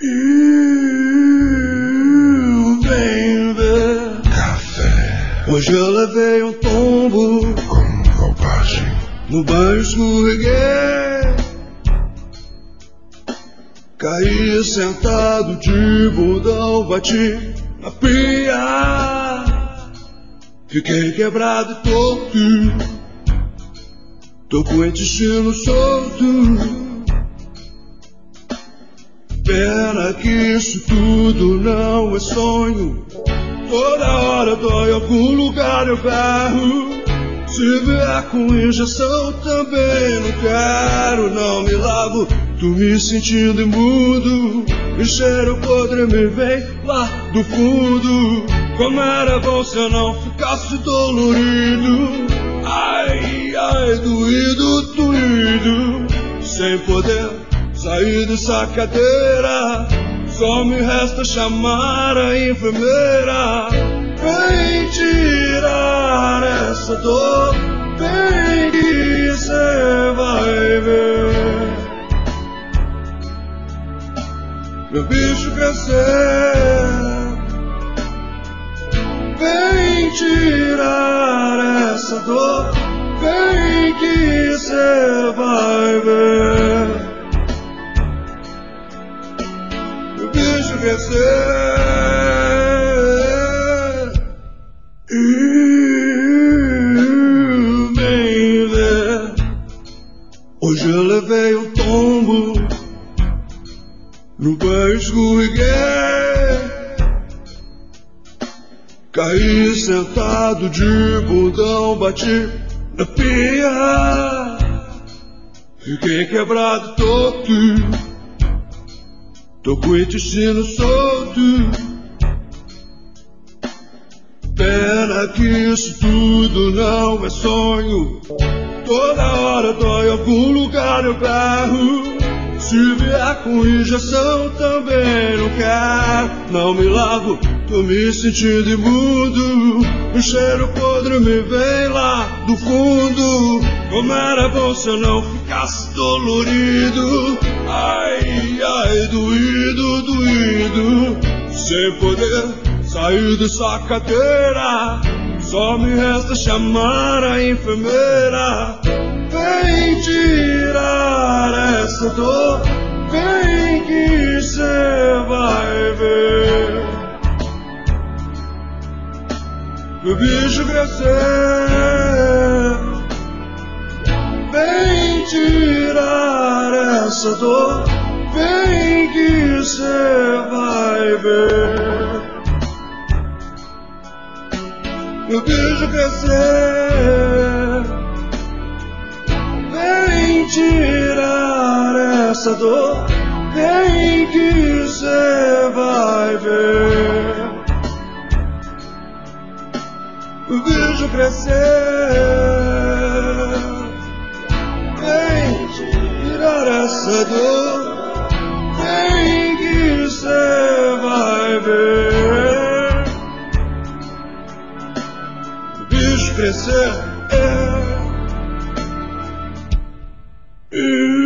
Vem ver café. Hoje eu levei um tombo com roupagem. No banho escorreguei, caí sentado de bundão, bati na pia. Fiquei quebrado e torto, tô com o intestino solto. Pena que isso tudo não é sonho. Toda hora dói em algum lugar, eu berro. Se vier com injeção também não quero. Não me lavo, tô me sentindo imundo. E cheiro podre me vem lá do fundo. Como era bom se eu não ficasse dolorido. Ai, ai, doído, doído. Sem poder sair dessa cadeira, só me resta chamar a enfermeira. Vem tirar essa dor, vem que cê vai ver meu bicho crescer. Vem tirar essa dor, vem que cê vai ver meu bicho crescer. Vem ver. Hoje eu levei um tombo, no banho escorreguei, caí sentado de bundão, bati na pia. Fiquei quebrado torto, tô com o intestino solto. Pena que isso tudo não é sonho. Toda hora dói em algum lugar, eu berro. Se vier com injeção também não quero. Não me lavo, tô me sentindo imundo. O cheiro podre me vem lá do fundo. Como era bom se eu não ficasse dolorido. Ai, ai, doído, doído. Sem poder sair dessa cadeira, só me resta chamar a enfermeira. Vem tirar essa dor, vem que cê vai ver meu bicho crescer. Vem tirar essa dor, vem que cê vai ver meu bicho crescer. Vem tirar essa dor, vem que cê vai ver o bicho crescer. Vem tirar essa dor, vem que cê vai ver o bicho crescer.